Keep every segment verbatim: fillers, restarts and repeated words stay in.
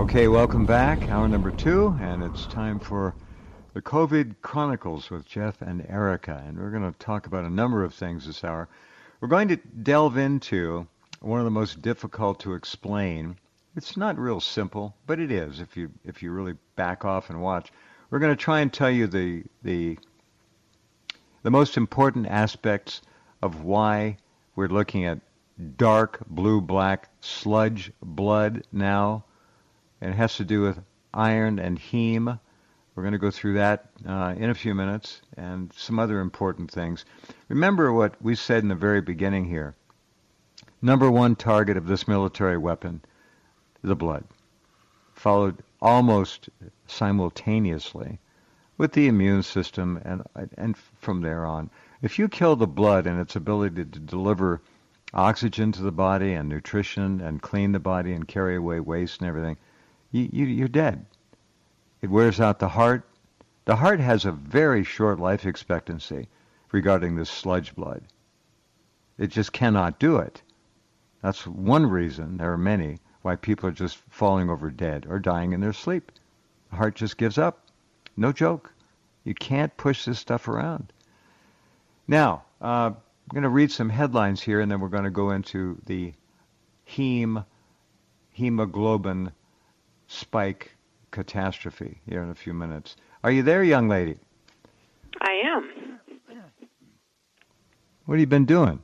Okay, welcome back. Hour number two, and it's time for the COVID Chronicles with Jeff and Erica. And we're going to talk about a number of things this hour. We're going to delve into one of the most difficult to explain. It's not real simple, but it is if you if you really back off and watch. We're going to try and tell you the the the most important aspects of why we're looking at dark blue-black sludge blood now. And it has to do with iron and heme. We're going to go through that uh, in a few minutes and some other important things. Remember what we said in the very beginning here. Number one target of this military weapon, the blood, followed almost simultaneously with the immune system and and from there on. If you kill the blood and its ability to deliver oxygen to the body and nutrition and clean the body and carry away waste and everything, you, you, you're dead. It wears out the heart. The heart has a very short life expectancy regarding this sludge blood. It just cannot do it. That's one reason, there are many, why people are just falling over dead or dying in their sleep. The heart just gives up. No joke. You can't push this stuff around. Now, uh, I'm going to read some headlines here, and then we're going to go into the heme, hemoglobin spike catastrophe here in a few minutes. Are you there, young lady? I am. What have you been doing?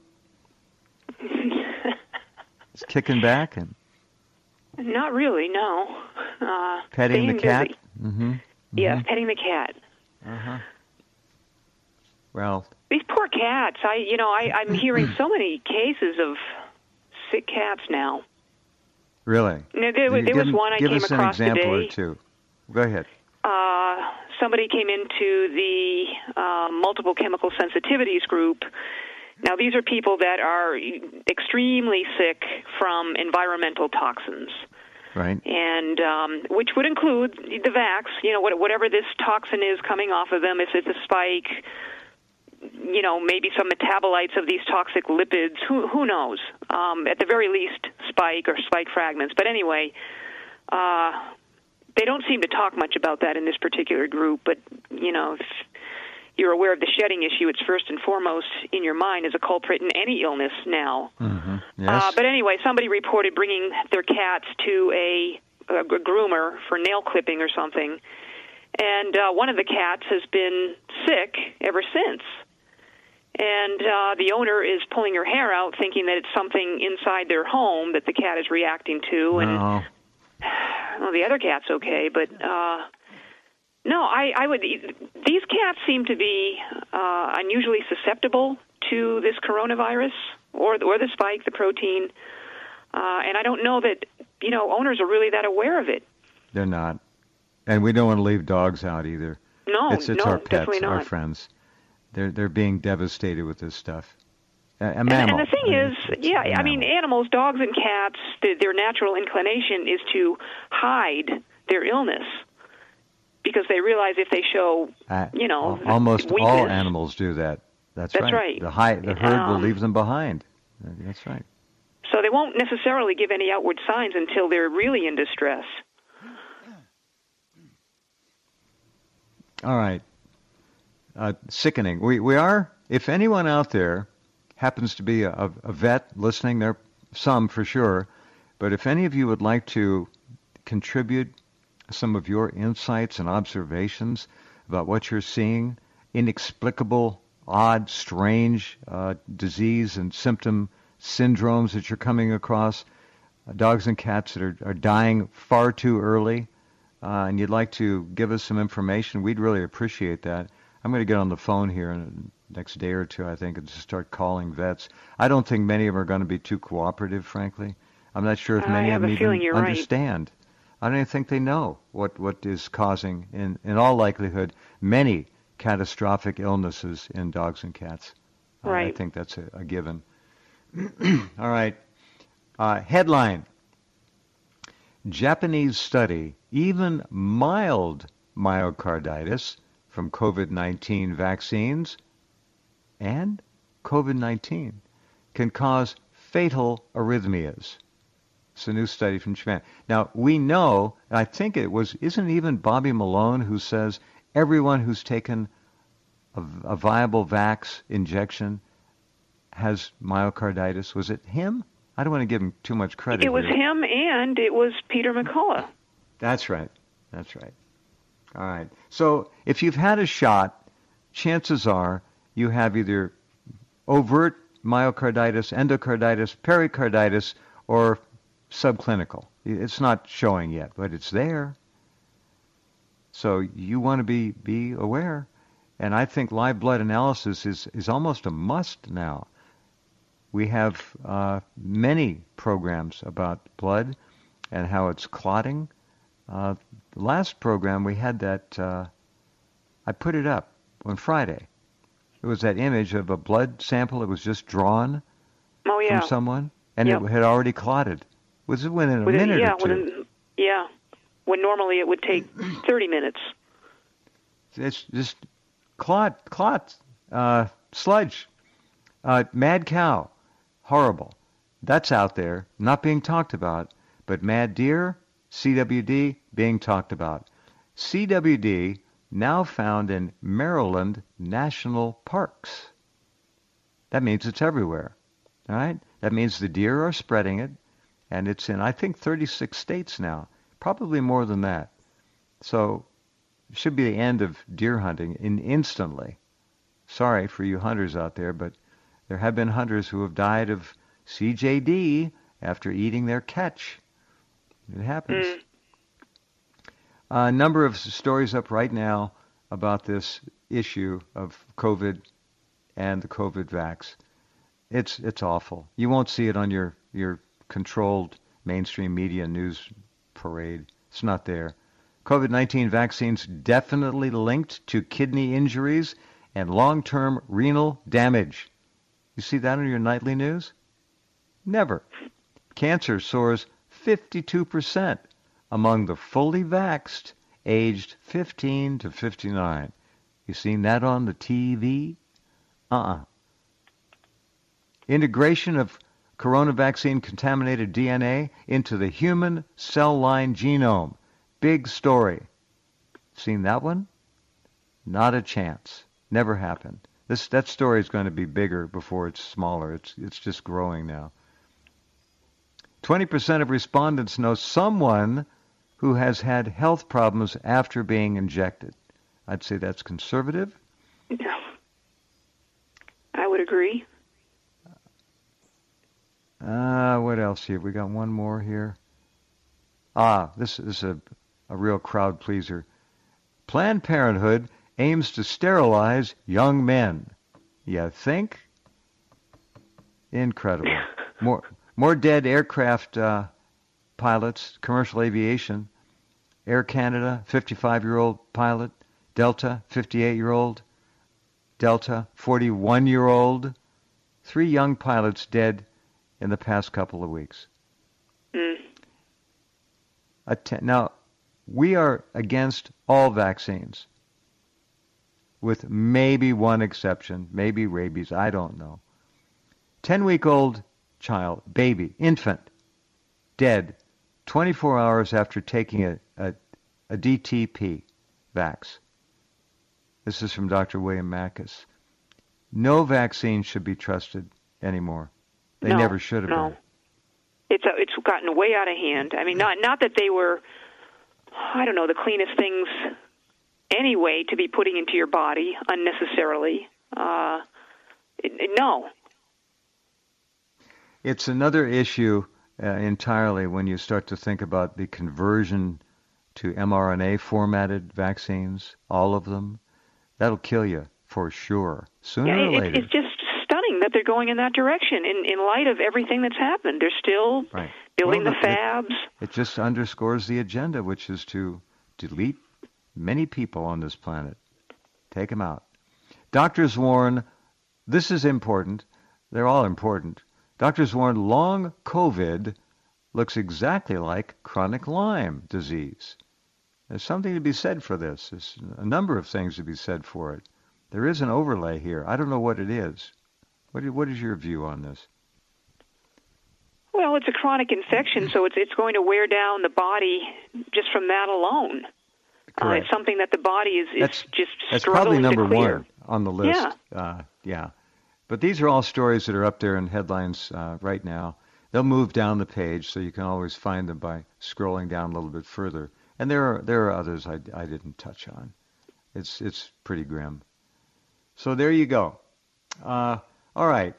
Just kicking back and not really, no. Uh, petting the cat. Mm-hmm. Mm-hmm. Yeah, petting the cat. Uh huh. Well, these poor cats. I, you know, I, I'm hearing so many cases of sick cats now. Really? There, there, there give, was one I give came us an across example today. Or two. Go ahead. Uh, somebody came into the uh, multiple chemical sensitivities group. Now, these are people that are extremely sick from environmental toxins. Right. And um, which would include the vax, you know, whatever this toxin is coming off of them, if it's a spike, you know, maybe some metabolites of these toxic lipids, who who knows? Um, at the very least, spike or spike fragments. But anyway, uh, they don't seem to talk much about that in this particular group. But, you know, if you're aware of the shedding issue, it's first and foremost in your mind as a culprit in any illness now. Mm-hmm. Yes. Uh, but anyway, somebody reported bringing their cats to a, a groomer for nail clipping or something. And uh, one of the cats has been sick ever since. And uh, the owner is pulling her hair out, thinking that it's something inside their home that the cat is reacting to. And no. Well, the other cat's okay, but uh, no, I, I would. These cats seem to be uh, unusually susceptible to this coronavirus or or the spike, the protein. Uh, and I don't know that you know owners are really that aware of it. They're not, and we don't want to leave dogs out either. No, it's, it's no, our pets, definitely not. our friends. They're they're being devastated with this stuff. A, a and, mammal. and the thing I mean, is, it's yeah, I mean, animals, dogs and cats, the, their natural inclination is to hide their illness because they realize if they show, uh, you know, almost weakness, all animals do that. That's, That's right. right. The high, the herd um, will leave them behind. That's right. So they won't necessarily give any outward signs until they're really in distress. All right. Uh, sickening. We we are. If anyone out there happens to be a, a vet listening, there are some for sure. But if any of you would like to contribute some of your insights and observations about what you're seeing, inexplicable, odd, strange uh, disease and symptom syndromes that you're coming across, uh, dogs and cats that are, are dying far too early, uh, and you'd like to give us some information, we'd really appreciate that. I'm going to get on the phone here in the next day or two, I think, and just start calling vets. I don't think many of them are going to be too cooperative, frankly. I'm not sure if many of them even understand. Right. I don't even think they know what, what is causing, in, in all likelihood, many catastrophic illnesses in dogs and cats. Right. Uh, I think that's a, a given. All right. Uh, headline. Japanese study, even mild myocarditis from COVID nineteen vaccines and COVID nineteen can cause fatal arrhythmias. It's a new study from Japan. Now, we know, I think it was, isn't it even Bobby Malone who says everyone who's taken a, a viable Vax injection has myocarditis? Was it him? I don't want to give him too much credit. It was here. him, and it was Peter McCullough. That's right. That's right. All right. So if you've had a shot, chances are you have either overt myocarditis, endocarditis, pericarditis, or subclinical. It's not showing yet, but it's there. So you want to be, be aware. And I think live blood analysis is, is almost a must now. We have uh, many programs about blood and how it's clotting. Uh, the last program we had that, uh, I put it up on Friday. It was that image of a blood sample that was just drawn oh, yeah. from someone, and yep. it had already clotted. It was within a within, minute yeah, or two. Within, yeah, when normally it would take thirty minutes. It's just clot, clot, uh, sludge, uh, mad cow, horrible. That's out there, not being talked about. But mad deer, C W D, being talked about. C W D now found in Maryland national parks. That means it's everywhere, all right? That means the deer are spreading it, and it's in, I think, thirty-six states now, probably more than that. So it should be the end of deer hunting in instantly. Sorry for you hunters out there, but there have been hunters who have died of C J D after eating their catch. It happens. Mm. A number of stories up right now about this issue of COVID and the COVID vax. It's it's awful. You won't see it on your, your controlled mainstream media news parade. It's not there. COVID nineteen vaccines definitely linked to kidney injuries and long-term renal damage. You see that on your nightly news? Never. Cancer soars fifty-two percent among the fully vaxxed aged fifteen to fifty-nine. You seen that on the T V? Uh-uh. Integration of corona vaccine contaminated D N A into the human cell line genome. Big story. Seen that one? Not a chance. Never happened. This that story is going to be bigger before it's smaller. It's it's just growing now. twenty percent of respondents know someone who has had health problems after being injected. I'd say that's conservative. I would agree. Uh, what else here? We got one more here. Ah, this is a, a real crowd pleaser. Planned Parenthood aims to sterilize young men. You think? Incredible. More more dead aircraft uh, pilots, commercial aviation. Air Canada, fifty-five-year-old pilot. Delta, fifty-eight-year-old. Delta, forty-one-year-old. Three young pilots dead in the past couple of weeks. Mm. Now, we are against all vaccines, with maybe one exception, maybe rabies, I don't know. ten-week-old child, baby, infant, dead twenty-four hours after taking a, a, a D T P vax. This is from Doctor William Mackus. No vaccine should be trusted anymore. They no, never should have no. been. It's, uh, it's gotten way out of hand. I mean, not, not that they were, I don't know, the cleanest things anyway to be putting into your body unnecessarily. Uh, it, it, no. It's another issue uh, entirely when you start to think about the conversion to mRNA formatted vaccines, all of them. That'll kill you for sure, sooner yeah, or it, later. It's just stunning that they're going in that direction in, in light of everything that's happened. They're still right. building well, the fabs. It, it just underscores the agenda, which is to delete many people on this planet. Take them out. Doctors warn, this is important, they're all important. Doctors warn long COVID looks exactly like chronic Lyme disease. There's something to be said for this. There's a number of things to be said for it. There is an overlay here. I don't know what it is. What is, what is your view on this? Well, it's a chronic infection, so it's it's going to wear down the body just from that alone. Uh, it's something that the body is, is that's, just that's struggling probably number to clear. one on the list. Yeah. Uh, yeah. But these are all stories that are up there in headlines uh, right now. They'll move down the page, so you can always find them by scrolling down a little bit further. And there are there are others I, I didn't touch on. It's it's pretty grim. So there you go. Uh, all right.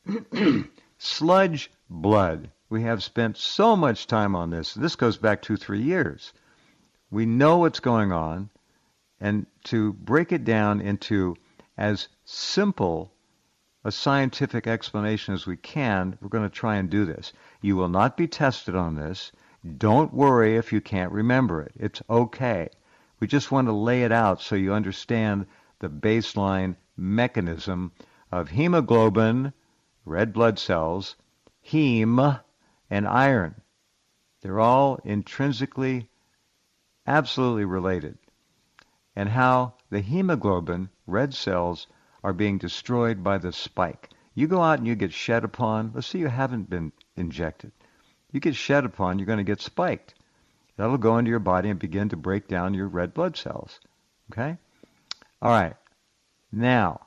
Sludge blood. We have spent so much time on this. This goes back two, three years. We know what's going on, and to break it down into as simple a scientific explanation as we can, we're going to try and do this. You will not be tested on this. Don't worry if you can't remember it. It's okay. We just want to lay it out so you understand the baseline mechanism of hemoglobin, red blood cells, heme, and iron. They're all intrinsically, absolutely related. And how the hemoglobin, red cells, are being destroyed by the spike. You go out and you get shed upon. Let's say you haven't been injected. You get shed upon, you're going to get spiked. That'll go into your body and begin to break down your red blood cells. Okay? All right. Now,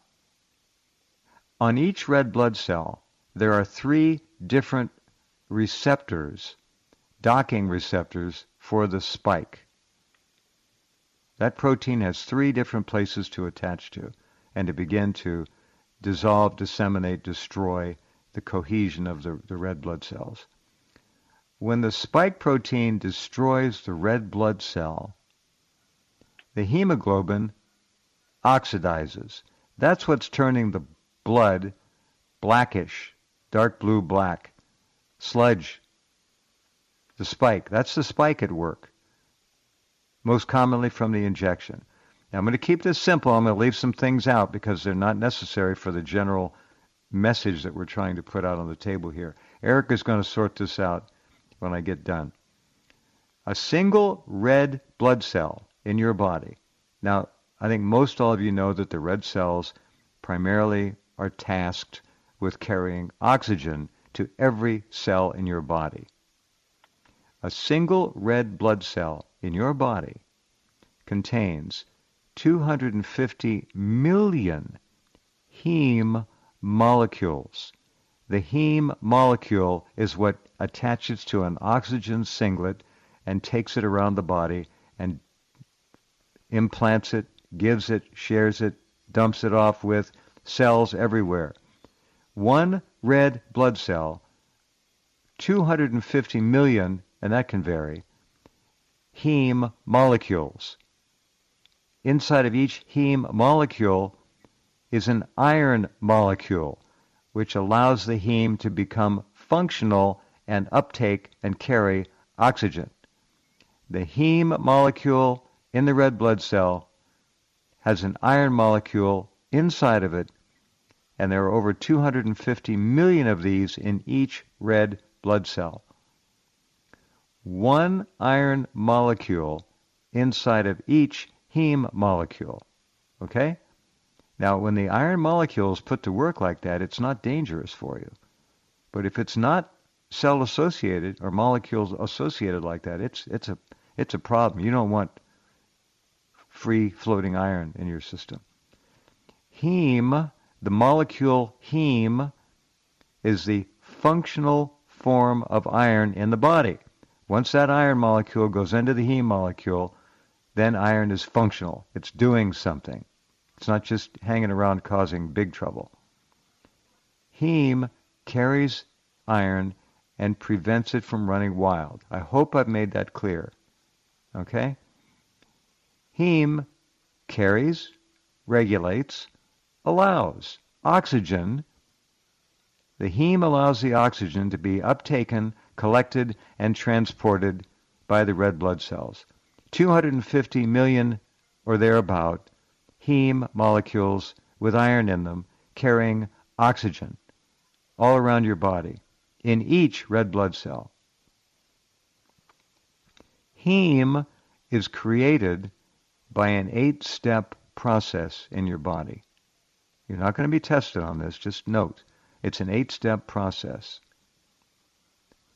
on each red blood cell, there are three different receptors, docking receptors for the spike. That protein has three different places to attach to and to begin to dissolve, disseminate, destroy the cohesion of the, the red blood cells. When the spike protein destroys the red blood cell, the hemoglobin oxidizes. That's what's turning the blood blackish, dark blue black, sludge, the spike. That's the spike at work, most commonly from the injection. Now, I'm going to keep this simple. I'm going to leave some things out because they're not necessary for the general message that we're trying to put out on the table here. Eric is going to sort this out when I get done. A single red blood cell in your body. Now, I think most all of you know that the red cells primarily are tasked with carrying oxygen to every cell in your body. A single red blood cell in your body contains two hundred fifty million heme molecules. The heme molecule is what attaches to an oxygen singlet and takes it around the body and implants it, gives it, shares it, dumps it off with cells everywhere. One red blood cell, two hundred fifty million, and that can vary, heme molecules. Inside of each heme molecule is an iron molecule, which allows the heme to become functional and uptake and carry oxygen. The heme molecule in the red blood cell has an iron molecule inside of it, and there are over two hundred fifty million of these in each red blood cell. One iron molecule inside of each heme molecule. Okay? Now, when the iron molecule is put to work like that, it's not dangerous for you. But if it's not cell-associated or molecules associated like that, it's it's a it's a problem. You don't want free floating iron in your system. Heme, the molecule heme, is the functional form of iron in the body. Once that iron molecule goes into the heme molecule, then iron is functional. It's doing something. It's not just hanging around causing big trouble. Heme carries iron and prevents it from running wild. I hope I've made that clear. Okay? Heme carries, regulates, allows oxygen. The heme allows the oxygen to be uptaken, collected, and transported by the red blood cells. two hundred fifty million or thereabout heme molecules with iron in them carrying oxygen all around your body in each red blood cell. Heme is created by an eight-step process in your body. You're not going to be tested on this, just note. It's an eight-step process.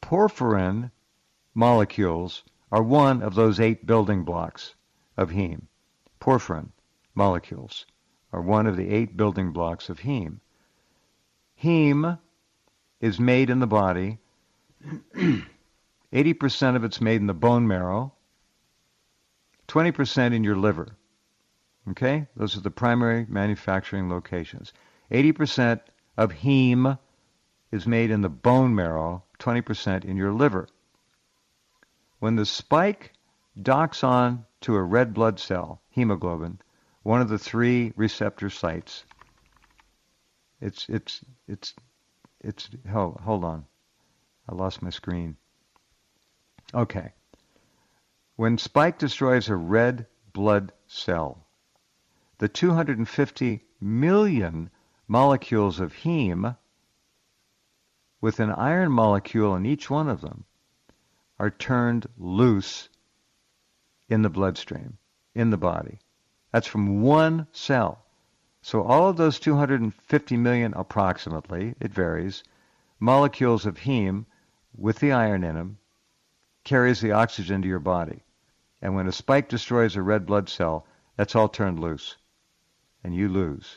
porphyrin molecules are one of those eight building blocks of heme. Porphyrin molecules are one of the eight building blocks of heme. Heme is made in the body. eighty percent of it's made in the bone marrow, twenty percent in your liver. Okay? Those are the primary manufacturing locations. eighty percent of heme is made in the bone marrow, twenty percent in your liver. When the spike docks on to a red blood cell, hemoglobin, one of the three receptor sites, it's, it's, it's, it's, hold, hold on. I lost my screen. Okay. When spike destroys a red blood cell, the two hundred fifty million molecules of heme, with an iron molecule in each one of them, are turned loose in the bloodstream, in the body. That's from one cell. So all of those two hundred fifty million approximately, it varies, molecules of heme with the iron in them carries the oxygen to your body. And when a spike destroys a red blood cell, that's all turned loose. And you lose.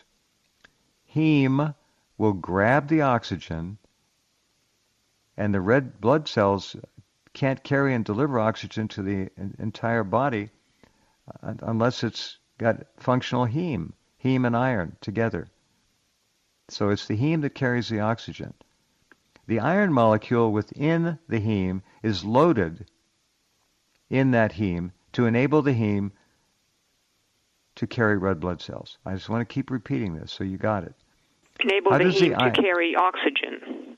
Heme will grab the oxygen, and the red blood cells can't carry and deliver oxygen to the entire body unless it's got functional heme, heme and iron together. So it's the heme that carries the oxygen. The iron molecule within the heme is loaded in that heme to enable the heme to carry red blood cells. I just want to keep repeating this so you got it. Enable the heme to carry oxygen.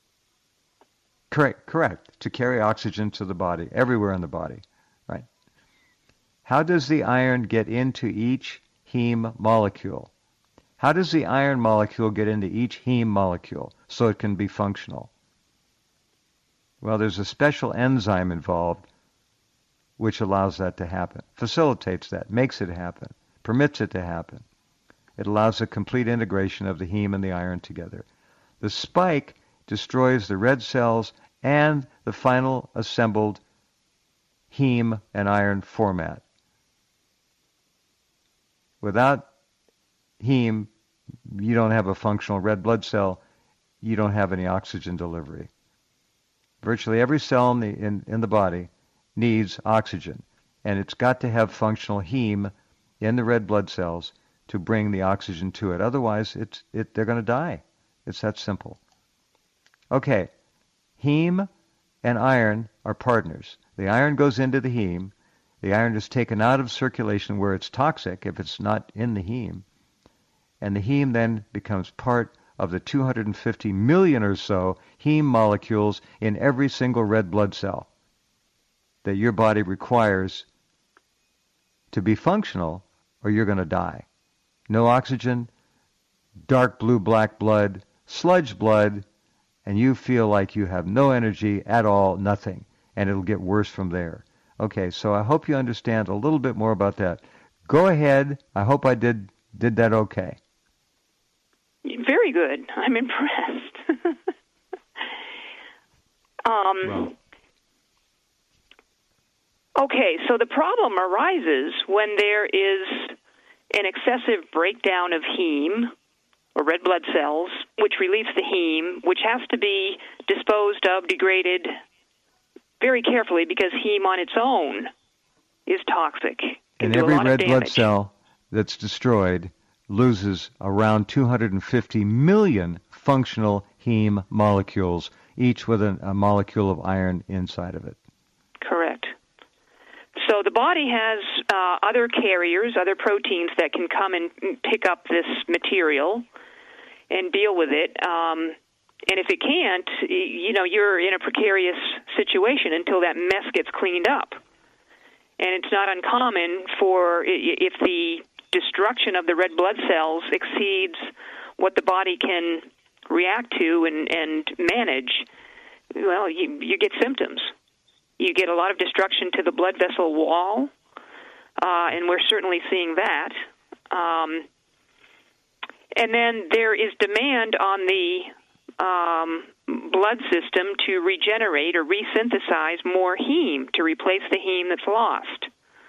Correct, correct. To carry oxygen to the body, everywhere in the body, right? How does the iron get into each heme molecule? How does the iron molecule get into each heme molecule so it can be functional? Well, there's a special enzyme involved which allows that to happen, facilitates that, makes it happen, permits it to happen. It allows a complete integration of the heme and the iron together. The spike destroys the red cells and the final assembled heme and iron format. Without heme, you don't have a functional red blood cell, you don't have any oxygen delivery. Virtually every cell in the, in, in the body needs oxygen, and it's got to have functional heme in the red blood cells to bring the oxygen to it. Otherwise, it's, it, they're going to die. It's that simple. Okay, heme and iron are partners. The iron goes into the heme. The iron is taken out of circulation where it's toxic if it's not in the heme. And the heme then becomes part of the two hundred fifty million or so heme molecules in every single red blood cell that your body requires to be functional, or you're going to die. No oxygen, dark blue, black blood, sludge blood, and you feel like you have no energy at all, nothing, and it'll get worse from there. Okay, so I hope you understand a little bit more about that. Go ahead. I hope I did did that okay. Very good. I'm impressed. um, well. Okay, so the problem arises when there is an excessive breakdown of heme, or red blood cells, which release the heme, which has to be disposed of, degraded very carefully, because heme on its own is toxic. And every red blood cell that's destroyed loses around two hundred fifty million functional heme molecules, each with a, a molecule of iron inside of it. Correct. So the body has uh, other carriers, other proteins that can come and pick up this material and deal with it. Um, and if it can't, you know, you're in a precarious situation until that mess gets cleaned up. And it's not uncommon for, if the destruction of the red blood cells exceeds what the body can react to and, and manage, well, you, you get symptoms. You get a lot of destruction to the blood vessel wall, uh, and we're certainly seeing that. Um, and then there is demand on the um, blood system to regenerate or resynthesize more heme to replace the heme that's lost.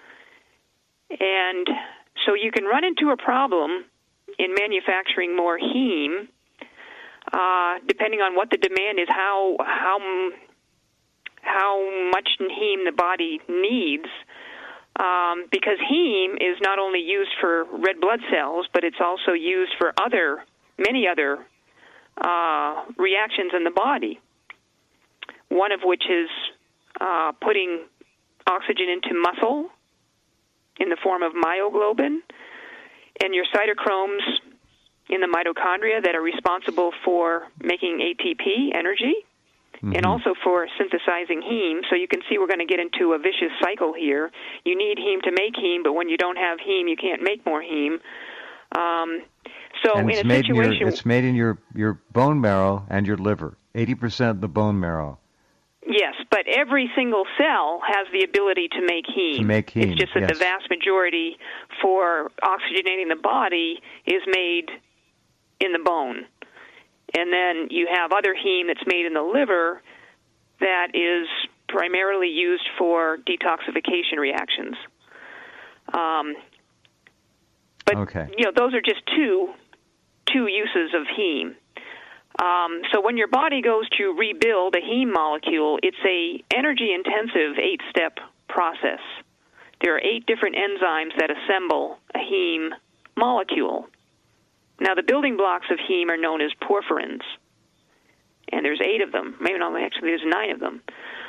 And so you can run into a problem in manufacturing more heme, uh, depending on what the demand is, how how how much heme the body needs, um, because heme is not only used for red blood cells, but it's also used for other many other uh, reactions in the body. One of which is uh, putting oxygen into muscle in the form of myoglobin, and your cytochromes in the mitochondria that are responsible for making A T P, energy, mm-hmm. and also for synthesizing heme. So you can see we're going to get into a vicious cycle here. You need heme to make heme, but when you don't have heme, you can't make more heme. Um, so and in it's a made situation... In your, it's made in your, your bone marrow and your liver, eighty percent of the bone marrow. Yes, but every single cell has the ability to make heme. To make heme, It's just that yes. the vast majority for oxygenating the body is made in the bone. And then you have other heme that's made in the liver that is primarily used for detoxification reactions. Um, but, okay. you know, those are just two two uses of heme. Um, so when your body goes to rebuild a heme molecule, it's a energy-intensive eight-step process. There are eight different enzymes that assemble a heme molecule. Now, the building blocks of heme are known as porphyrins, and there's eight of them. Maybe not, actually, there's nine of them.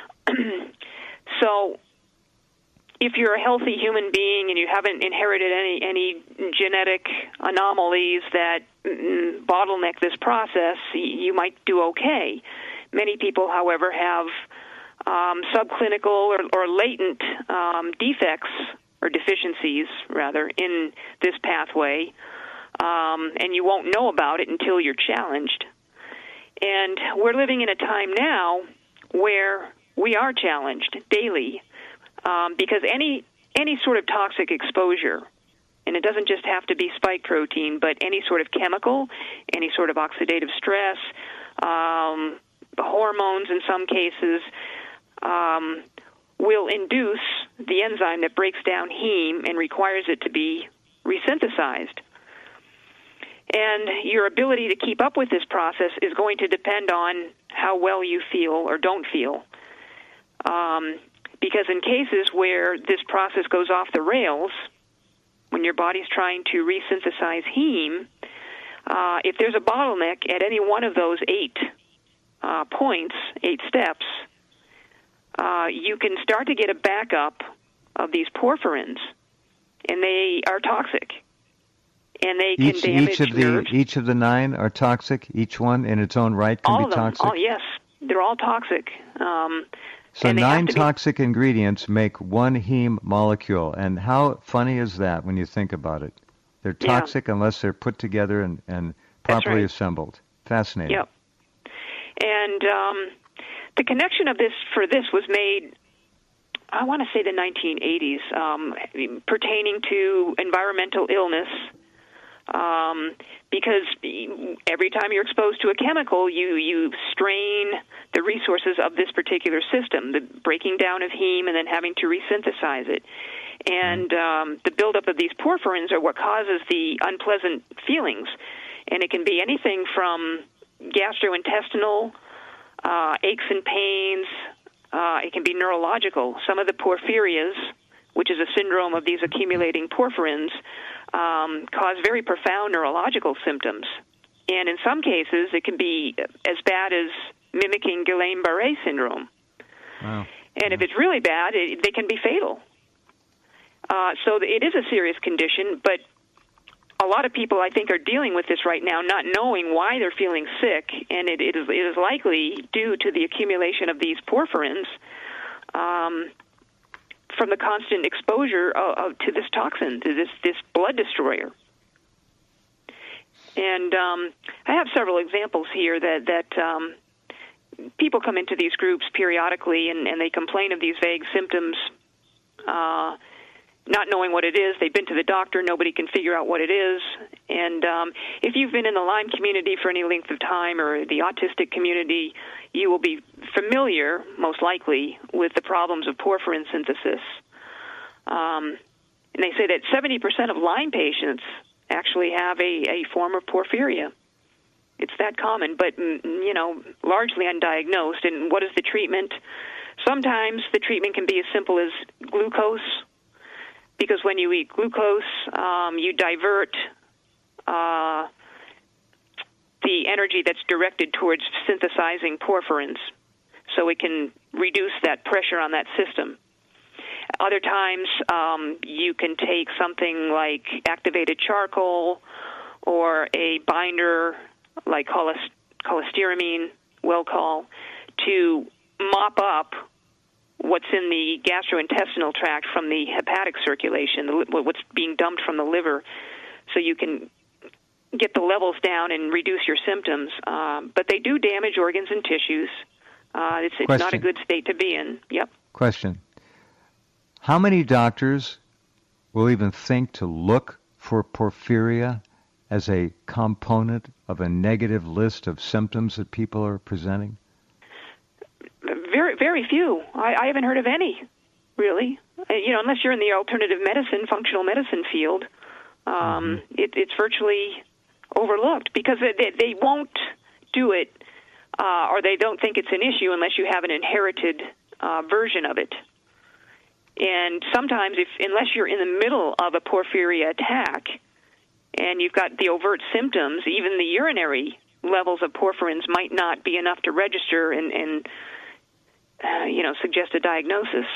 So if you're a healthy human being and you haven't inherited any, any genetic anomalies that mm, bottleneck this process, you might do okay. Many people, however, have um, subclinical or, or latent um, defects or deficiencies, rather, in this pathway, um, and you won't know about it until you're challenged. And we're living in a time now where we are challenged daily, um, because any any sort of toxic exposure, and it doesn't just have to be spike protein, but any sort of chemical, any sort of oxidative stress, um, hormones in some cases, um, will induce the enzyme that breaks down heme and requires it to be resynthesized. And your ability to keep up with this process is going to depend on how well you feel or don't feel. Um, because in cases where this process goes off the rails, when your body's trying to resynthesize heme, uh, if there's a bottleneck at any one of those eight uh, points, eight steps, uh, you can start to get a backup of these porphyrins, and they are toxic. And they can each, damage each of the nerves. Each of the nine are toxic? Each one in its own right can all be of them. toxic? Oh, yes, they're all toxic. Um, so and nine to toxic be... ingredients make one heme molecule. And how funny is that when you think about it? They're toxic yeah. unless they're put together and, and properly right. assembled. Fascinating. Yep. And um, the connection of this for this was made, I want to say the nineteen eighties, um, pertaining to environmental illness. Um, because every time you're exposed to a chemical, you, you strain the resources of this particular system, the breaking down of heme and then having to resynthesize it. And um, the buildup of these porphyrins are what causes the unpleasant feelings. And it can be anything from gastrointestinal, uh, aches and pains. Uh, it can be neurological. Some of the porphyrias, which is a syndrome of these accumulating porphyrins, Um, cause very profound neurological symptoms. And in some cases, it can be as bad as mimicking Guillain-Barré syndrome. Wow. And if it's really bad, it, they can be fatal. Uh, so it is a serious condition, but a lot of people, I think, are dealing with this right now, not knowing why they're feeling sick, and it, it, is, it is likely due to the accumulation of these porphyrins um, from the constant exposure of, of, to this toxin, to this, this blood destroyer. And um, I have several examples here that, that um, people come into these groups periodically, and, and they complain of these vague symptoms. Uh, not knowing what it is. They've been to the doctor. Nobody can figure out what it is. And um, if you've been in the Lyme community for any length of time or the autistic community, you will be familiar, most likely, with the problems of porphyrin synthesis. Um, and they say that seventy percent of Lyme patients actually have a, a form of porphyria. It's that common, but, you know, largely undiagnosed. And what is the treatment? Sometimes the treatment can be as simple as glucose, because when you eat glucose, um, you divert uh, the energy that's directed towards synthesizing porphyrins, so it can reduce that pressure on that system. Other times, um, you can take something like activated charcoal or a binder like cholest- cholestyramine, Welchol, to mop up what's in the gastrointestinal tract from the hepatic circulation, the, what's being dumped from the liver, so you can get the levels down and reduce your symptoms. Um, but they do damage organs and tissues. Uh, it's it's not a good state to be in. Yep. Question. How many doctors will even think to look for porphyria as a component of a negative list of symptoms that people are presenting? Very, very few. I, I haven't heard of any, really. Uh, you know, unless you're in the alternative medicine, functional medicine field, um, mm-hmm. it, it's virtually overlooked because they, they won't do it, uh, or they don't think it's an issue unless you have an inherited uh, version of it. And sometimes, if unless you're in the middle of a porphyria attack and you've got the overt symptoms, even the urinary levels of porphyrins might not be enough to register and, and uh, you know, suggest a diagnosis.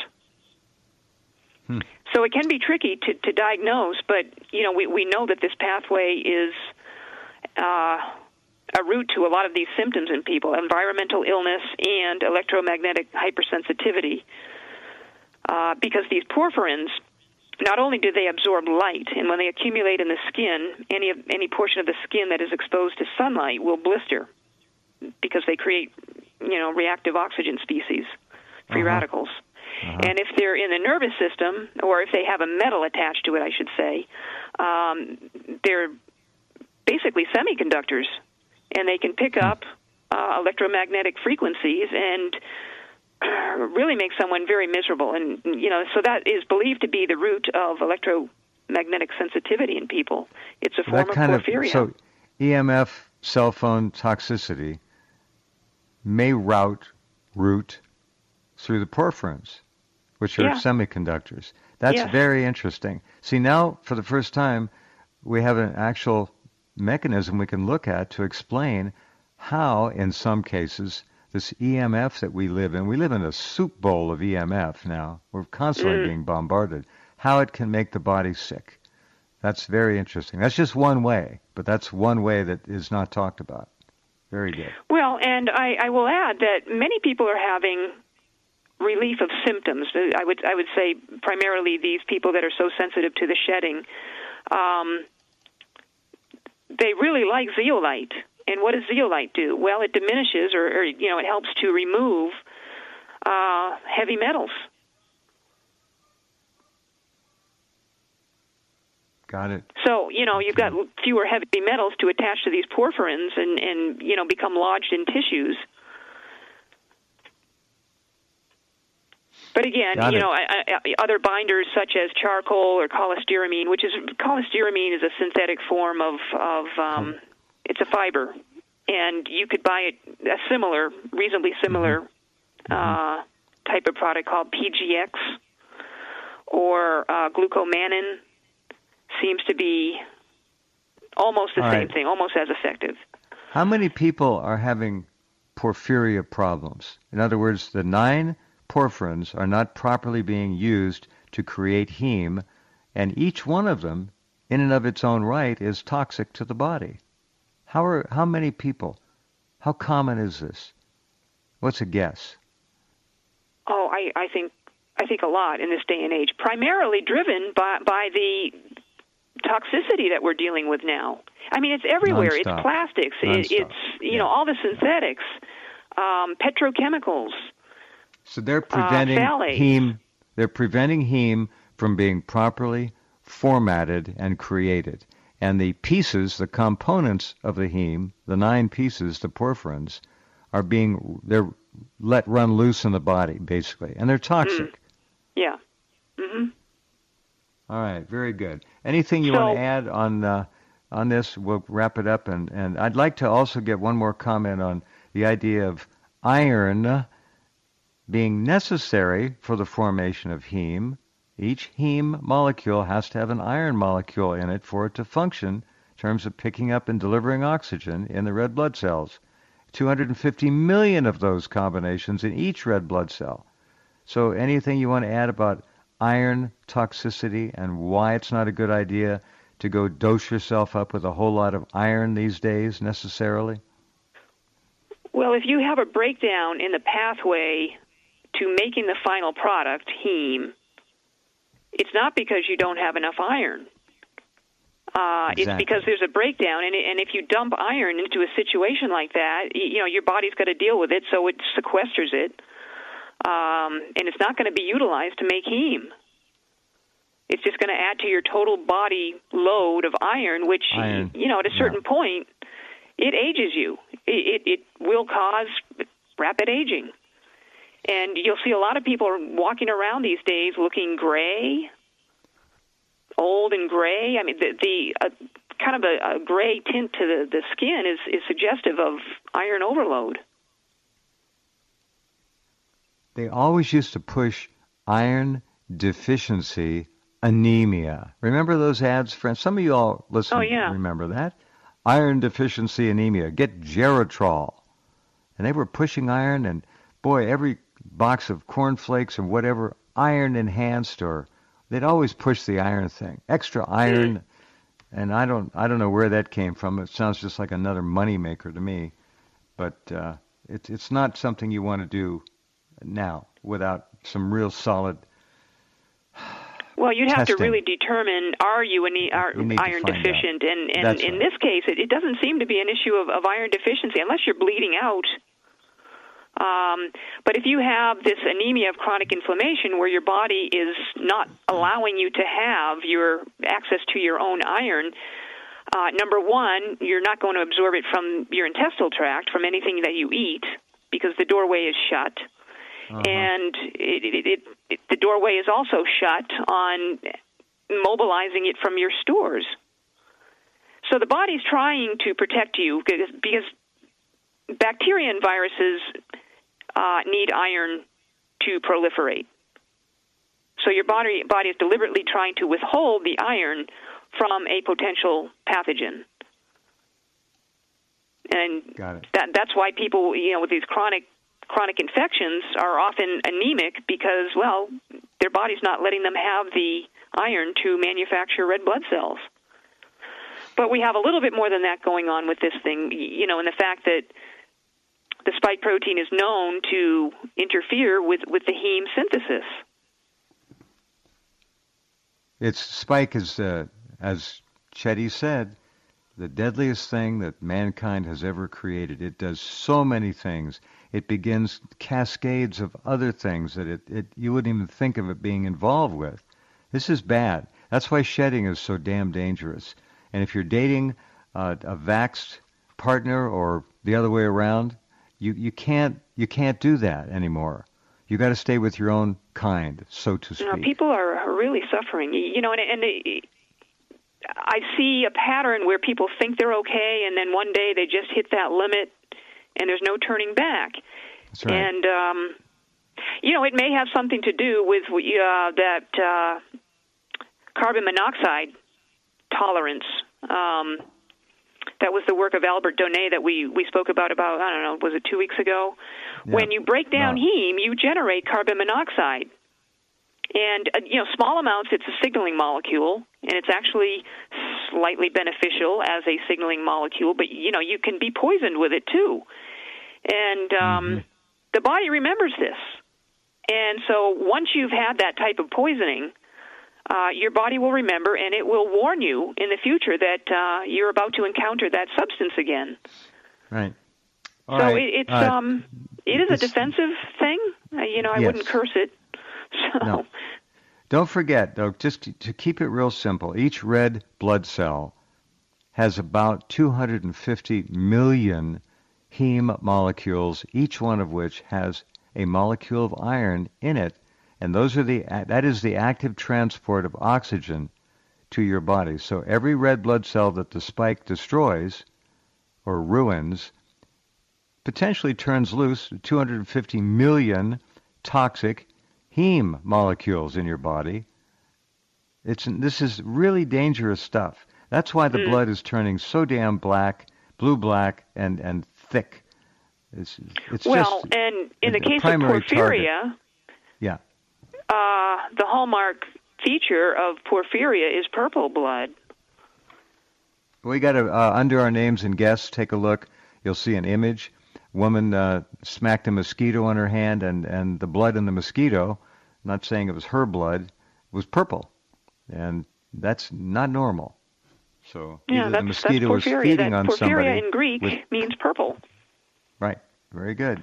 Hmm. So it can be tricky to, to diagnose, but, you know, we, we know that this pathway is uh, a route to a lot of these symptoms in people, environmental illness and electromagnetic hypersensitivity. Uh, because these porphyrins, not only do they absorb light, and when they accumulate in the skin, any of, any portion of the skin that is exposed to sunlight will blister because they create, you know, reactive oxygen species, free uh-huh. radicals. Uh-huh. And if they're in the nervous system, or if they have a metal attached to it, I should say, um, they're basically semiconductors, and they can pick up uh, electromagnetic frequencies and really make someone very miserable. And, you know, so that is believed to be the root of electromagnetic sensitivity in people. It's a form that of kind porphyria. Of, so E M F cell phone toxicity may route, route through the porphyrins, which are yeah. semiconductors. That's yes. very interesting. See, now, for the first time, we have an actual mechanism we can look at to explain how, in some cases, this E M F that we live in, we live in a soup bowl of E M F now. We're constantly mm. being bombarded. How it can make the body sick. That's very interesting. That's just one way, but that's one way that is not talked about. Very good. Well, and I, I will add that many people are having relief of symptoms. I would I would say primarily these people that are so sensitive to the shedding. Um, they really like zeolite. And what does zeolite do? Well, it diminishes, or, or you know, it helps to remove uh, heavy metals. Got it. So, you know, you've got fewer heavy metals to attach to these porphyrins and, and you know, become lodged in tissues. But again, Got you it. know, I, I, other binders such as charcoal or cholestyramine, which is cholestyramine is a synthetic form of of um, hmm. it's a fiber, and you could buy it a similar, reasonably similar mm-hmm. uh, type of product called P G X or uh, glucomannan. Seems to be almost the All same right. thing, almost as effective. How many people are having porphyria problems? In other words, the nine porphyrins are not properly being used to create heme, and each one of them, in and of its own right, is toxic to the body. How are how many people? How common is this? What's a guess? Oh, I, I think I think a lot in this day and age, primarily driven by by the toxicity that we're dealing with now. I mean, it's everywhere. Non-stop. It's plastics. It, it's you yeah. know all the synthetics, um, petrochemicals. So they're preventing uh, heme. They're preventing heme from being properly formatted and created. And the pieces, the components of the heme, the nine pieces, the porphyrins, are being, they're let run loose in the body, basically. And they're toxic. Mm. Yeah. Mm-hmm. All right, very good. Anything you so, want to add on uh, on this? We'll wrap it up. And, and I'd like to also get one more comment on the idea of iron being necessary for the formation of heme. Each heme molecule has to have an iron molecule in it for it to function in terms of picking up and delivering oxygen in the red blood cells. two hundred fifty million of those combinations in each red blood cell. So anything you want to add about iron toxicity and why it's not a good idea to go dose yourself up with a whole lot of iron these days necessarily? Well, if you have a breakdown in the pathway to making the final product, heme, it's not because you don't have enough iron. Uh, exactly. It's because there's a breakdown, and, and if you dump iron into a situation like that, you know, your body's got to deal with it, so it sequesters it, um, and it's not going to be utilized to make heme. It's just going to add to your total body load of iron, which, iron. you know, at a certain yeah. point, it ages you. It, it, it will cause rapid aging. And you'll see a lot of people walking around these days looking gray, old and gray. I mean, the, the uh, kind of a, a gray tint to the, the skin is, is suggestive of iron overload. They always used to push iron deficiency anemia. Remember those ads, friends? Some of you all listen. Oh, yeah. Remember that? Iron deficiency anemia. Get Geritol. And they were pushing iron, and boy, every box of cornflakes and whatever, iron enhanced, or they'd always push the iron thing. Extra iron. And I don't I don't know where that came from. It sounds just like another money maker to me. But uh, it, it's not something you want to do now without some real solid Well, you'd have testing. to really determine, are you, an, are you iron deficient? Out. And, and That's in right. this case, it, it doesn't seem to be an issue of, of iron deficiency unless you're bleeding out. Um, but if you have this anemia of chronic inflammation where your body is not allowing you to have your access to your own iron, uh, number one, you're not going to absorb it from your intestinal tract, from anything that you eat, because the doorway is shut. Uh-huh. And it, it, it, it, the doorway is also shut on mobilizing it from your stores. So the body's trying to protect you because, because bacteria and viruses uh, need iron to proliferate. So your body, body is deliberately trying to withhold the iron from a potential pathogen. And Got it. That, that's why people, you know, with these chronic chronic infections are often anemic because, well, their body's not letting them have the iron to manufacture red blood cells. But we have a little bit more than that going on with this thing, you know, in the fact that the spike protein is known to interfere with, with the heme synthesis. Its spike is, uh, as Chetty said, the deadliest thing that mankind has ever created. It does so many things. It begins cascades of other things that it, it you wouldn't even think of it being involved with. This is bad. That's why shedding is so damn dangerous. And if you're dating uh, a vaxxed partner or the other way around, you, you can't you can't do that anymore. You got to stay with your own kind, so to speak. You know, people are really suffering. You know, and, and they, I see a pattern where people think they're okay, and then one day they just hit that limit, and there's no turning back. That's right. And, um, you know, it may have something to do with uh, that uh, carbon monoxide tolerance. Um, that was the work of Albert Donay that we, we spoke about, about, I don't know, was it two weeks ago? Yeah. When you break down no. heme, you generate carbon monoxide. And, uh, you know, small amounts, it's a signaling molecule, and it's actually slightly beneficial as a signaling molecule, but, you know, you can be poisoned with it, too. And um, mm-hmm. the body remembers this. And so once you've had that type of poisoning, uh, your body will remember, and it will warn you in the future that uh, you're about to encounter that substance again. Right. All so right. it, it's uh, um, it is a defensive thing. Uh, you know, I yes. wouldn't curse it. So. No. Don't forget, though, just to, to keep it real simple, each red blood cell has about two hundred fifty million heme molecules, each one of which has a molecule of iron in it, and those are the that is the active transport of oxygen to your body. So every red blood cell that the spike destroys or ruins potentially turns loose two hundred fifty million toxic heme molecules in your body. It's this is really dangerous stuff. That's why the mm. blood is turning so damn black, blue-black, and and thick. It's it's well, just and in the a, case a of porphyria, target. yeah, uh, the hallmark feature of porphyria is purple blood. We got to uh, under our names and guests. Take a look. You'll see an image. Woman uh, smacked a mosquito on her hand, and and the blood in the mosquito. I'm not saying it was her blood. Was purple, and that's not normal. So yeah, either that's, the mosquito that's was feeding that, on porphyria somebody. Porphyria in Greek with, means purple. Right. Very good.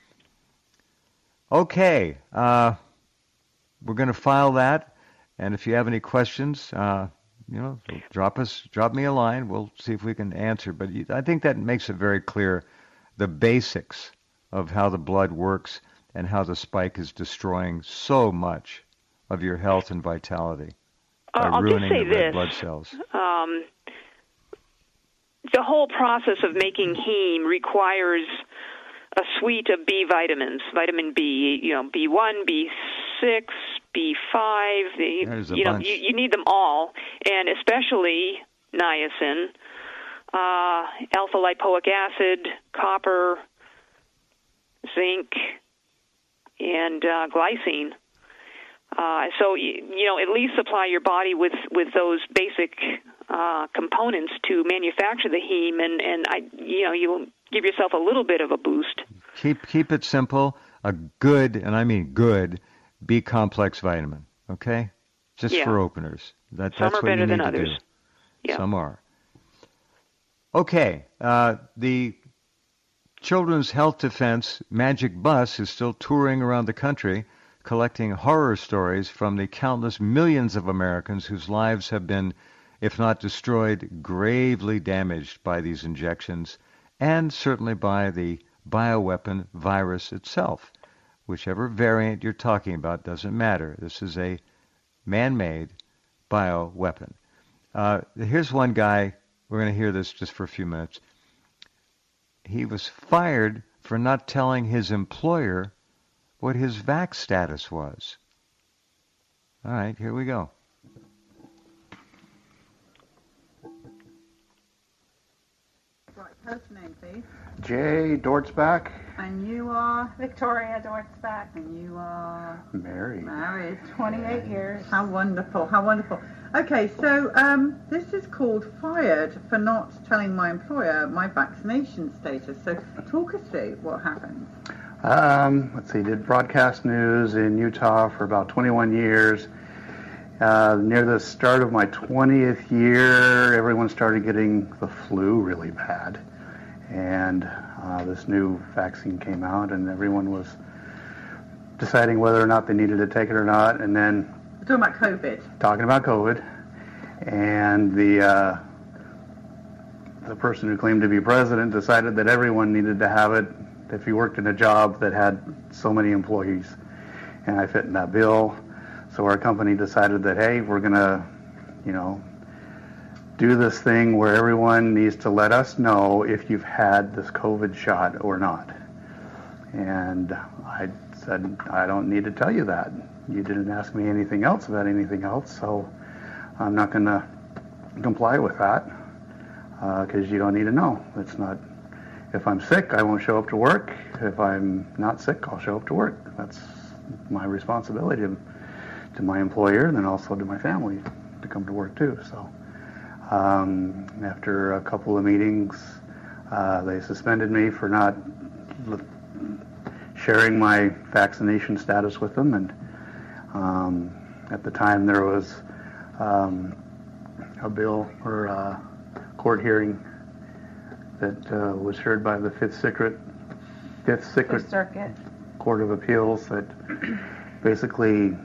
Okay. Uh, we're going to file that, and if you have any questions, uh, you know, drop us, drop me a line. We'll see if we can answer. But I think that makes it very clear the basics of how the blood works and how the spike is destroying so much of your health and vitality by uh, I'll ruining just say the red this. blood cells. Um, the whole process of making heme requires a suite of B vitamins, vitamin B, you know, B one, B six, B five. The, There's a you know, bunch. you, you need them all, and especially niacin, uh, alpha lipoic acid, copper, zinc, and uh, glycine. Uh, so you, you know, at least supply your body with with those basic uh, components to manufacture the heme, and and I, you know, you'll give yourself a little bit of a boost. Keep keep it simple. A good, and I mean good, B complex vitamin. Okay, just yeah. for openers. That Some that's are what better you need than to others. do. Yeah. Some are. Okay, uh, the Children's Health Defense Magic Bus is still touring around the country, collecting horror stories from the countless millions of Americans whose lives have been, if not destroyed, gravely damaged by these injections, and certainly by the bioweapon virus itself. Whichever variant you're talking about doesn't matter. This is a man-made bioweapon. Uh, here's one guy. We're going to hear this just for a few minutes. He was fired for not telling his employer what his vax status was. All right, here we go. Right, first name, please. Jay Dortzbach. And you are? Victoria Dortzbach. And you are? Married. Married. twenty-eight years. How wonderful, how wonderful. Okay, so um, this is called fired for not telling my employer my vaccination status. So talk us through what happened. Um, let's see, did broadcast news in Utah for about twenty-one years. Uh, near the start of my twentieth year, everyone started getting the flu really bad. And uh, this new vaccine came out, and everyone was deciding whether or not they needed to take it or not. And then We're talking about COVID. Talking about COVID. And the uh, the person who claimed to be president decided that everyone needed to have it if you worked in a job that had so many employees. And I fit in that bill. So our company decided that, hey, we're going to, you know, do this thing where everyone needs to let us know if you've had this COVID shot or not. And I said, I don't need to tell you that. You didn't ask me anything else about anything else, so I'm not going to comply with that because uh, you don't need to know. It's not, if I'm sick, I won't show up to work. If I'm not sick, I'll show up to work. That's my responsibility to, to my employer and then also to my family to come to work too. So um, after a couple of meetings, uh, they suspended me for not l- sharing my vaccination status with them. And um, at the time there was um, a bill or a court hearing that uh, was heard by the Fifth Circuit, Fifth Circuit, Fifth Circuit Court of Appeals that basically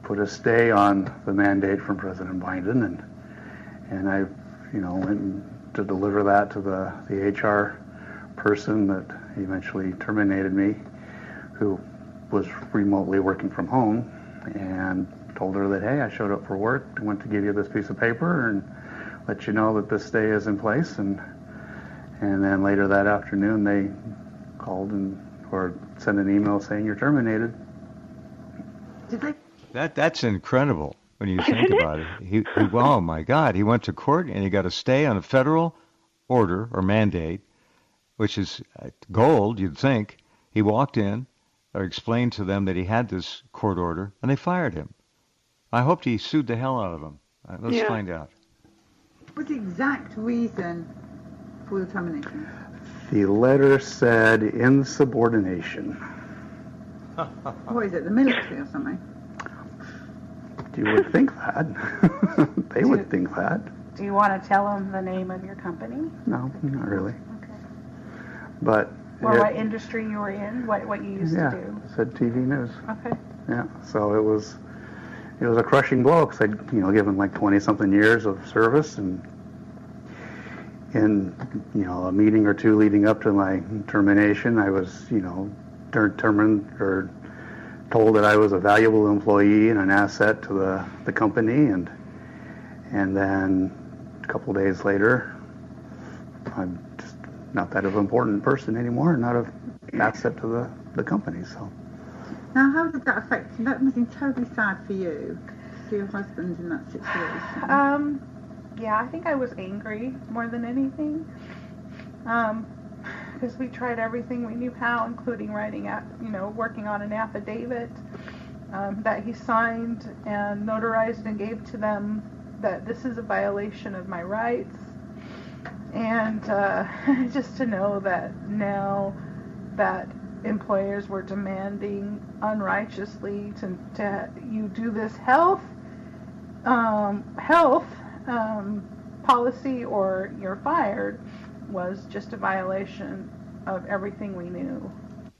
put a stay on the mandate from President Biden, and and I, you know, went to deliver that to the, the H R person that eventually terminated me, who was remotely working from home, and told her that, hey, I showed up for work, I went to give you this piece of paper and let you know that this stay is in place, and and then later that afternoon they called and or sent an email saying you're terminated. Did they? That that's incredible when you think about it. He, he, oh my God, he went to court and he got a stay on a federal order or mandate, which is gold, you'd think. He walked in, or explained to them that he had this court order, and they fired him. I hoped he sued the hell out of them. Uh, let's Yeah. find out. What's the exact reason for the termination? The letter said insubordination. What is it, the military or something? You would think that. They would think that. Do you want to tell them the name of your company? No, not really. Okay. But Or it- what industry you were in? What what you used yeah, to do? said T V news. Okay. Yeah, so it was it was a crushing blow because I'd you know given like twenty something years of service, and in you know a meeting or two leading up to my termination, I was you know determined or told that I was a valuable employee and an asset to the, the company, and and then a couple days later, I'm just not that of an important person anymore, not an asset to the, the company. So Now, how did that affect you? That must have been terribly sad for you, for your husband in that situation. Um, yeah, I think I was angry more than anything. Um, because we tried everything we knew how, including writing, a, you know, working on an affidavit um, that he signed and notarized and gave to them that this is a violation of my rights. And uh, just to know that now that employers were demanding unrighteously to, to you do this health um, health um, policy or you're fired was just a violation of everything we knew.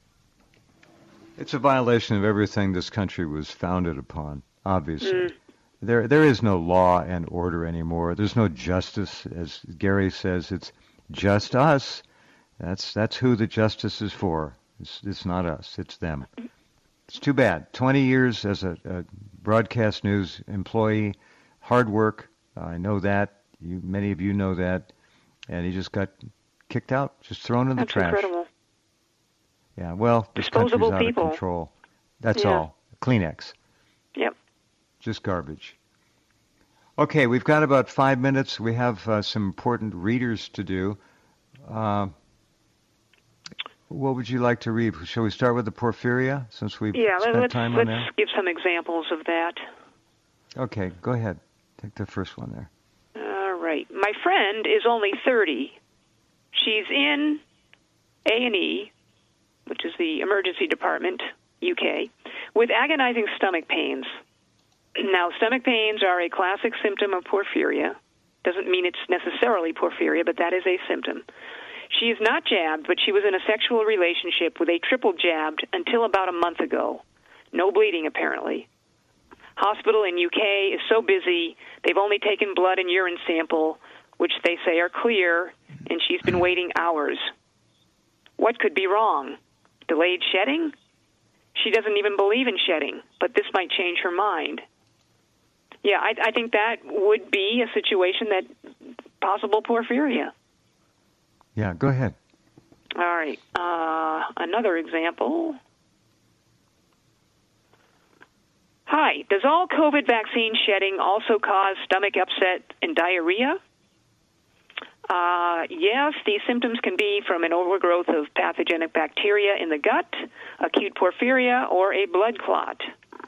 It's a violation of everything this country was founded upon, obviously. Mm. There, there is no law and order anymore. There's no justice, as Gary says. It's just us. That's that's who the justice is for. It's, it's not us. It's them. It's too bad. twenty years as a, a broadcast news employee, hard work. I know that. You, many of you know that. And he just got kicked out, just thrown in the That's trash. incredible. Yeah, well, this Disposable country's out people. of control. That's Yeah. all. Kleenex. Yep. Just garbage. Okay, we've got about five minutes. We have uh, some important readers to do. Uh, what would you like to read? Shall we start with the Porphyria, since we've Yeah, spent let's, time let's on that? give some examples of that. Okay, go ahead. Take the first one there. All right. My friend is only thirty. She's in A and E, which is the emergency department, U K, with agonizing stomach pains. Now, stomach pains are a classic symptom of porphyria. Doesn't mean it's necessarily porphyria, but that is a symptom. She is not jabbed, but she was in a sexual relationship with a triple jabbed until about a month ago. No bleeding, apparently. Hospital in U K is so busy, they've only taken blood and urine sample, which they say are clear, and she's been waiting hours. What could be wrong? Delayed shedding? She doesn't even believe in shedding, but this might change her mind. Yeah, I, I think that would be a situation that possible porphyria. Yeah, go ahead. All right. Uh, another example. Hi, does all COVID vaccine shedding also cause stomach upset and diarrhea? Uh, yes, these symptoms can be from an overgrowth of pathogenic bacteria in the gut, acute porphyria, or a blood clot.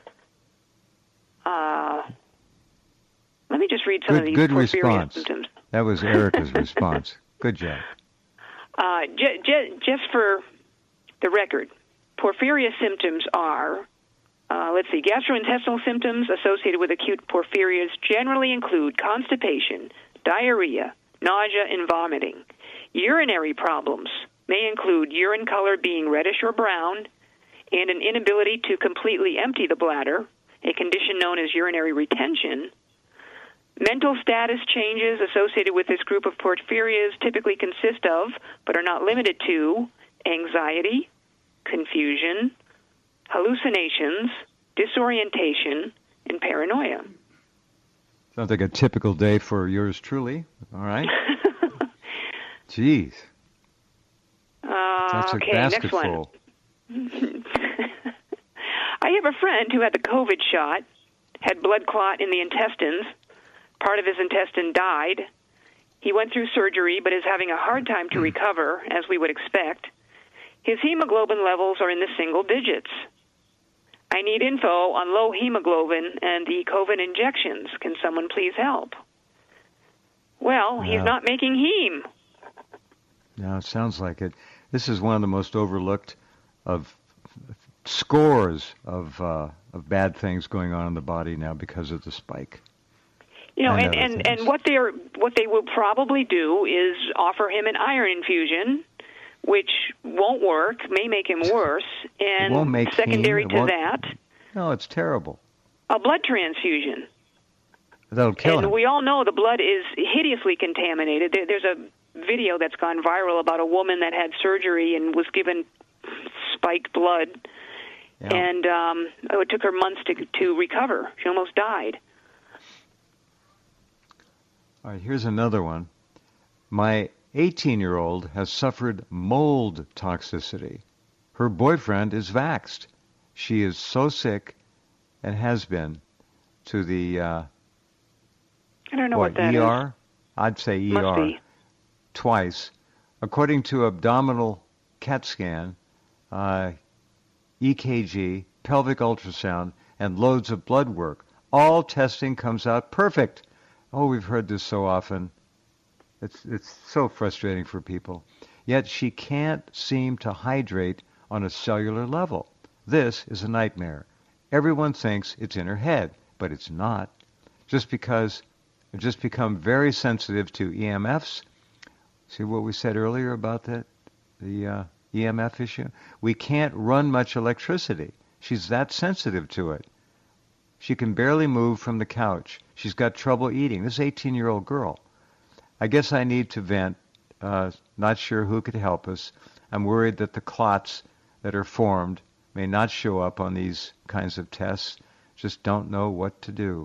Uh, let me just read some Good, of these good porphyria response. symptoms. That was Erica's response. Good job. Uh, j- j- just for the record, porphyria symptoms are, uh, let's see, gastrointestinal symptoms associated with acute porphyrias generally include constipation, diarrhea, nausea, and vomiting. Urinary problems may include urine color being reddish or brown and an inability to completely empty the bladder, a condition known as urinary retention. Mental status changes associated with this group of porphyrias typically consist of, but are not limited to, anxiety, confusion, hallucinations, disorientation, and paranoia. Sounds like a typical day for yours truly. All right. Jeez. Uh, That's a okay, basket next one. full. I have a friend who had the COVID shot, had blood clot in the intestines. Part of his intestine died. He went through surgery but is having a hard time to recover, as we would expect. His hemoglobin levels are in the single digits. I need info on low hemoglobin and the COVID injections. Can someone please help? Well, he's Yeah. not making heme. No, it sounds like it. This is one of the most overlooked of scores of uh, of bad things going on in the body now because of the spike. You know, And and, other and, things. and what they're what they will probably do is offer him an iron infusion, which won't work, may make him worse, and won't make secondary heme, it to won't- that, No, it's terrible. a blood transfusion. That'll kill and him. we all know the blood is hideously contaminated. There, there's a video that's gone viral about a woman that had surgery and was given spiked blood, Yeah. and um, oh, it took her months to to recover. She almost died. All right, here's another one. My eighteen-year-old has suffered mold toxicity. Her boyfriend is vaxxed. She is so sick and has been to the, uh, I don't know what, what, that E is. R? I'd say E R. Must be. Twice. According to abdominal CAT scan, uh, E K G, pelvic ultrasound, and loads of blood work, all testing comes out perfect. Oh, we've heard this so often. It's it's so frustrating for people. Yet she can't seem to hydrate on a cellular level. This is a nightmare. Everyone thinks it's in her head, but it's not. Just because I've just become very sensitive to E M Fs. See what we said earlier about that, the uh, E M F issue? We can't run much electricity. She's that sensitive to it. She can barely move from the couch. She's got trouble eating. This eighteen-year-old girl. I guess I need to vent. Uh, not sure who could help us. I'm worried that the clots that are formed may not show up on these kinds of tests. Just don't know what to do.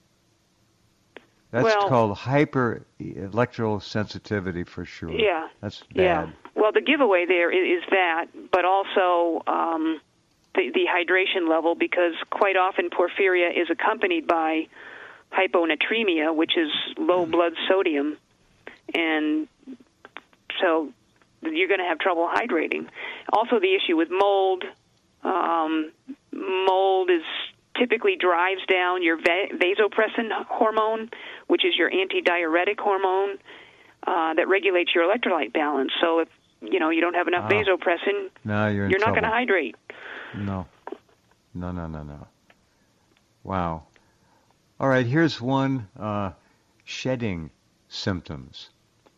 That's Well- called hyper electrical sensitivity for sure. Yeah. That's Yeah. bad. Well, the giveaway there is, is that, but also um, the, the hydration level, because quite often porphyria is accompanied by hyponatremia, which is low blood sodium, and so you're going to have trouble hydrating. Also, the issue with mold. Um, mold is typically drives down your va- vasopressin hormone, which is your antidiuretic hormone uh, that regulates your electrolyte balance. So if you know you don't have enough Ah. vasopressin, Now you're in you're not trouble. going to hydrate. No. No, no, no, no. Wow. All right, here's one, uh, shedding symptoms.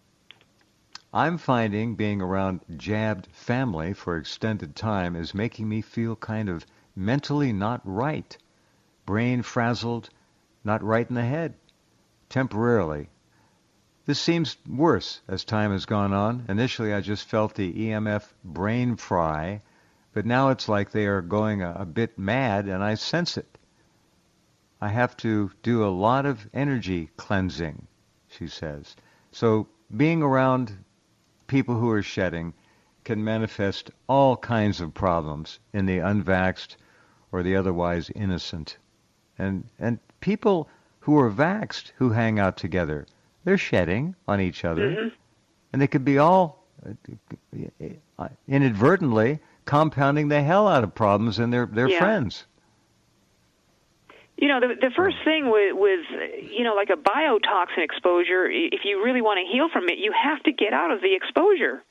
I'm finding being around jabbed family for extended time is making me feel kind of mentally not right. Brain frazzled, not right in the head. Temporarily. This seems worse as time has gone on. Initially, I just felt the E M F brain fry, but now it's like they are going a, a bit mad, and I sense it. I have to do a lot of energy cleansing, she says. So being around people who are shedding can manifest all kinds of problems in the unvaxxed or the otherwise innocent. And and people who are vaxxed who hang out together, they're shedding on each other. Mm-hmm. And they could be all uh, inadvertently compounding the hell out of problems in their, their Yeah. friends. You know, the, the first thing with, with, you know, like a biotoxin exposure, i- if you really want to heal from it, you have to get out of the exposure.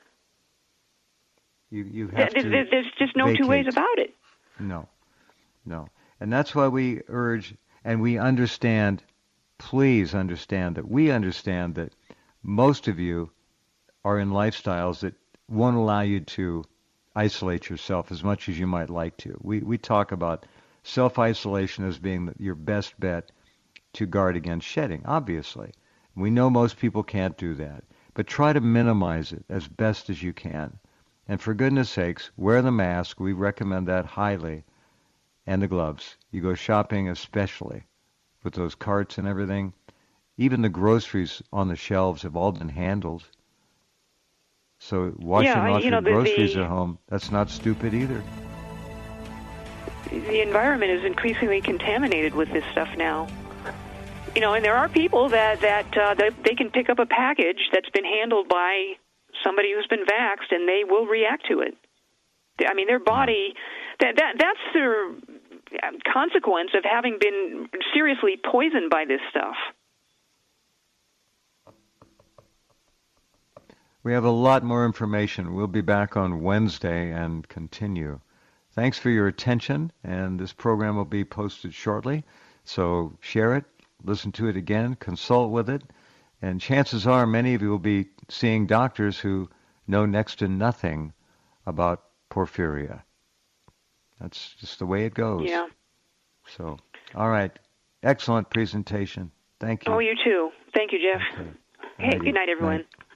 You you have Th- to th- There's just no two ways vacate. about it. No, no. And that's why we urge, and we understand, please understand that we understand that most of you are in lifestyles that won't allow you to isolate yourself as much as you might like to. We we talk about self-isolation as being your best bet to guard against shedding, obviously. We know most people can't do that, but try to minimize it as best as you can. And for goodness sakes, wear the mask. We recommend that highly. And the gloves. You go shopping especially with those carts and everything. Even the groceries on the shelves have all been handled. So washing yeah, off you know, your the, groceries the, at home, that's not stupid either. The environment is increasingly contaminated with this stuff now. You know, and there are people that, that uh, they, they can pick up a package that's been handled by somebody who's been vaxxed, and they will react to it. I mean, their body, that, that that's their consequence of having been seriously poisoned by this stuff. We have a lot more information. We'll be back on Wednesday and continue. Thanks for your attention, and this program will be posted shortly. So share it, listen to it again, consult with it, and chances are many of you will be seeing doctors who know next to nothing about porphyria. That's just the way it goes. Yeah. So, all right. Excellent presentation. Thank you. Oh, you too. Thank you, Jeff. Okay. Hey, Alrighty. good night, everyone. Night.